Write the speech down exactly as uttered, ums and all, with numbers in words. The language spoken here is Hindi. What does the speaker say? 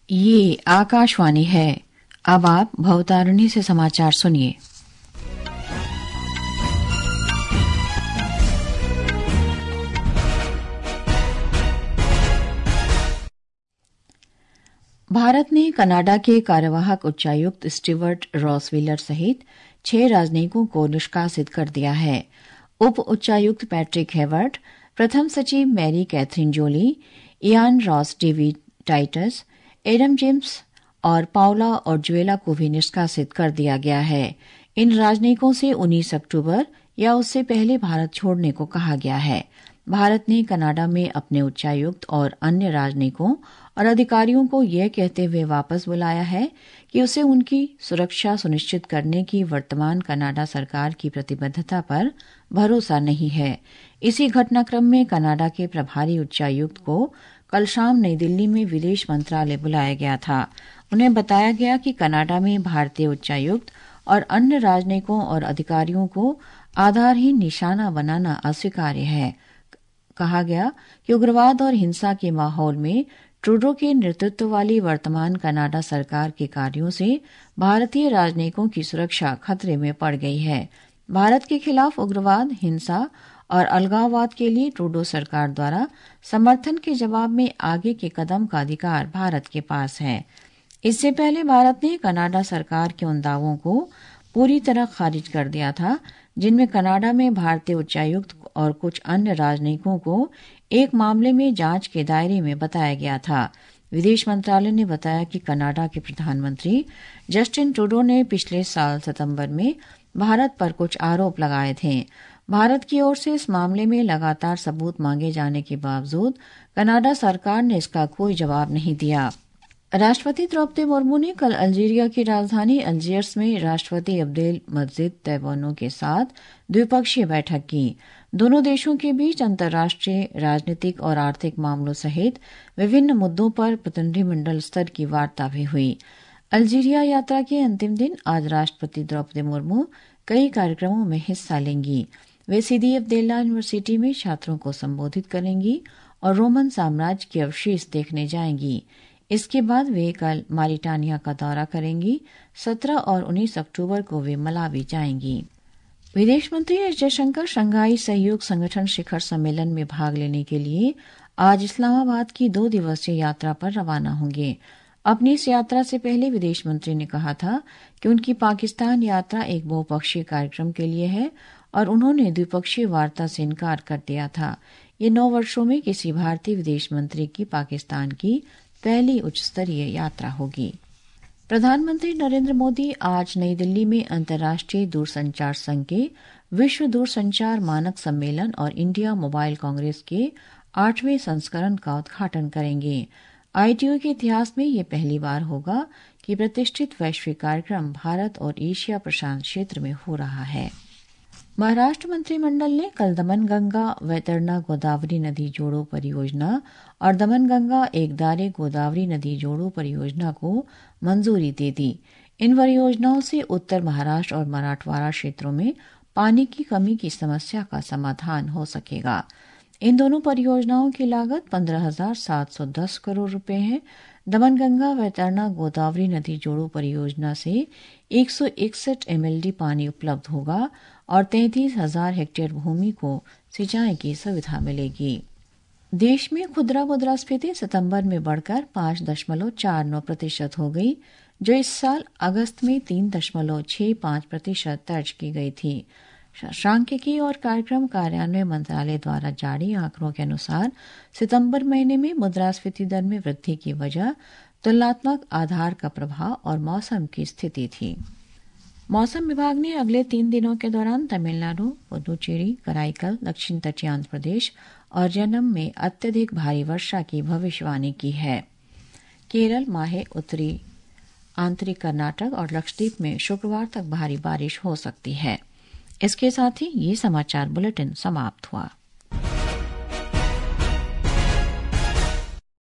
ये आकाशवाणी है। अब आप भवतारिणी से समाचार सुनिए। भारत ने कनाडा के कार्यवाहक उच्चायुक्त स्टीवर्ट रॉसव्हीलर सहित छह राजनयिकों को निष्कासित कर दिया है। उप उच्चायुक्त पैट्रिक हेवर्ट, प्रथम सचिव Mary Catherine Jolly, Ian Ross David Titus, Adam James और पाउला और जुएला को भी निष्कासित कर दिया गया है। इन राजनयिकों से उन्नीस अक्टूबर या उससे पहले भारत छोड़ने को कहा गया है। भारत ने कनाडा में अपने उच्चायुक्त और अन्य राजनयिकों और अधिकारियों को यह कहते हुए वापस बुलाया है कि उसे उनकी सुरक्षा सुनिश्चित करने की वर्तमान कनाडा सरकार की प्रतिबद्धता पर भरोसा नहीं है। इसी घटनाक्रम में कनाडा के प्रभारी उच्चायुक्त को कल शाम नई दिल्ली में विदेश मंत्रालय बुलाया गया था। उन्हें बताया गया कि कनाडा में भारतीय उच्चायुक्त और अन्य राजनयिकों और अधिकारियों को आधारहीन निशाना बनाना अस्वीकार्य है। कहा गया कि उग्रवाद और हिंसा के माहौल में ट्रूडो के नेतृत्व वाली वर्तमान कनाडा सरकार के कार्यों से भारतीय राजनयिकों की सुरक्षा खतरे में पड़ गई है। भारत के खिलाफ उग्रवाद, हिंसा और अलगाववाद के लिए ट्रूडो सरकार द्वारा समर्थन के जवाब में आगे के कदम का अधिकार भारत के पास है। इससे पहले भारत ने कनाडा सरकार के उन दावों को पूरी तरह खारिज कर दिया था जिनमें कनाडा में भारतीय उच्चायुक्त और कुछ अन्य राजनयिकों को एक मामले में जांच के दायरे में बताया गया था। विदेश मंत्रालय ने बताया कि कनाडा के प्रधानमंत्री जस्टिन ट्रूडो ने पिछले साल सितंबर में भारत पर कुछ आरोप लगाए थे। भारत की ओर से इस मामले में लगातार सबूत मांगे जाने के बावजूद कनाडा सरकार ने इसका कोई जवाब नहीं दिया। राष्ट्रपति द्रौपदी मुर्मू ने कल अल्जीरिया की राजधानी अल्जियर्स में राष्ट्रपति अब्देल मजीद तैबानो के साथ द्विपक्षीय बैठक की। दोनों देशों के बीच अंतर्राष्ट्रीय राजनीतिक और आर्थिक मामलों सहित विभिन्न मुद्दों पर प्रतिनिधिमंडल स्तर की वार्ता भी हुई। अल्जीरिया यात्रा के अंतिम दिन आज राष्ट्रपति द्रौपदी मुर्मू कई कार्यक्रमों में हिस्सा लेंगी। वे सीदी अब्देला यूनिवर्सिटी में छात्रों को संबोधित करेंगी और रोमन साम्राज्य के अवशेष देखने जाएंगी। इसके बाद वे कल मारिटानिया का दौरा करेंगी। सत्रह और उन्नीस अक्टूबर को वे मलावी जाएंगी। विदेश मंत्री एस जयशंकर शंघाई सहयोग संगठन शिखर सम्मेलन में भाग लेने के लिए आज इस्लामाबाद की दो दिवसीय यात्रा पर रवाना होंगे। अपनी इस यात्रा से पहले विदेश मंत्री ने कहा था कि उनकी पाकिस्तान यात्रा एक बहुपक्षीय कार्यक्रम के लिए है और उन्होंने द्विपक्षीय वार्ता से इनकार कर दिया था। ये नौ वर्षों में किसी भारतीय विदेश मंत्री की पाकिस्तान की पहली उच्च स्तरीय यात्रा होगी। प्रधानमंत्री नरेंद्र मोदी आज नई दिल्ली में अंतर्राष्ट्रीय दूरसंचार संघ के विश्व दूरसंचार मानक सम्मेलन और इंडिया मोबाइल कांग्रेस के आठवें संस्करण का उद्घाटन करेंगे। आईटीओ के इतिहास में यह पहली बार होगा कि प्रतिष्ठित वैश्विक कार्यक्रम भारत और एशिया प्रशांत क्षेत्र में हो रहा है। महाराष्ट्र मंत्रिमंडल ने कल दमनगंगा वैतरणा गोदावरी नदी जोड़ो परियोजना और दमनगंगा एकदारे गोदावरी नदी जोड़ो परियोजना को मंजूरी दे दी। इन परियोजनाओं से उत्तर महाराष्ट्र और मराठवाड़ा क्षेत्रों में पानी की कमी की समस्या का समाधान हो सकेगा। इन दोनों परियोजनाओं की लागत पंद्रह हजार सात सौ दस करोड़ रुपए है। दमनगंगा वैतरणा गोदावरी नदी जोड़ो परियोजना से एक सौ इकसठ एमएलडी पानी उपलब्ध होगा और तैंतीस हजार हेक्टेयर भूमि को सिंचाई की सुविधा मिलेगी। देश में खुदरा मुद्रास्फीति सितंबर में बढ़कर पांच दशमलव चार नौ प्रतिशत हो गई, जो इस साल अगस्त में तीन दशमलव छह पांच प्रतिशत दर्ज की गई थी। सांख्यिकी और कार्यक्रम कार्यान्वयन मंत्रालय द्वारा जारी आंकड़ों के अनुसार सितंबर महीने में मुद्रास्फीति दर में वृद्धि की वजह तुलनात्मक आधार का प्रभाव और मौसम की स्थिति थी। मौसम विभाग ने अगले तीन दिनों के दौरान तमिलनाडु, पुदुचेरी, कराईकल, दक्षिण तटीय आंध्र प्रदेश और जन्नम में अत्यधिक भारी वर्षा की भविष्यवाणी की है। केरल, माहे, उत्तरी आंतरिक कर्नाटक और लक्षद्वीप में शुक्रवार तक भारी बारिश हो सकती है। इसके साथ ही ये समाचार बुलेटिन समाप्त हुआ।